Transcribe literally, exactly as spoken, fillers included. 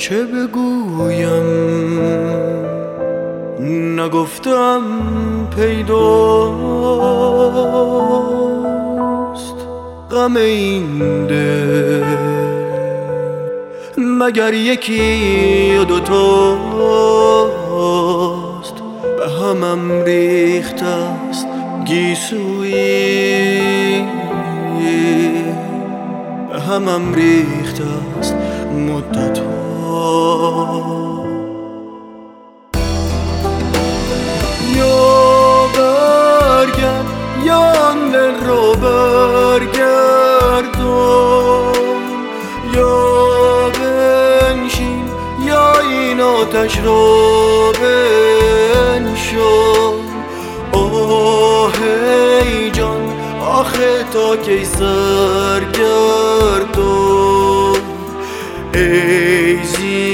چه بگویم نگفتم پیداست غم این دل مگر یکی و دوتاست به همم ریخته است گیسویی به همم ریخته است مدت‌ها یا برگرد یا آن دل رو برگردان یا بنشین یا این آتش رو بنشان آه ای جان آخه تا کی سرگردان ای زی